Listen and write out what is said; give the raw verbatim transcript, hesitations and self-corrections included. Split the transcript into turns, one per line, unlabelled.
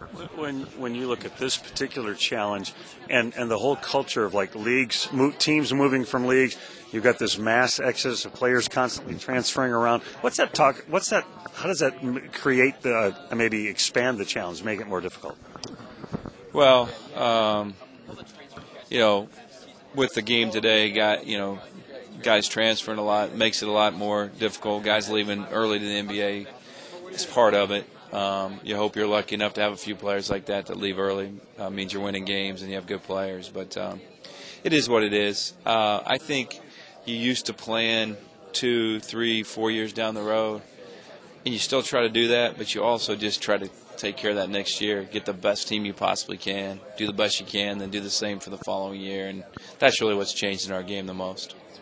When when you look at this particular challenge and, and the whole culture of like leagues, mo- teams moving from leagues, you've got this mass exodus of players constantly transferring around. What's that talk? What's that? How does that m- create the uh, maybe expand the challenge, make it more difficult?
Well, um, you know, with the game today, got you know, guys transferring a lot makes it a lot more difficult. Guys leaving early to the N B A is part of it. Um, you hope you're lucky enough to have a few players like that that leave early. Uh, means you're winning games and you have good players. But um, it is what it is. Uh, I think you used to plan two, three, four years down the road, and you still try to do that, but you also just try to take care of that next year, get the best team you possibly can, do the best you can, then do the same for the following year. And that's really what's changed in our game the most.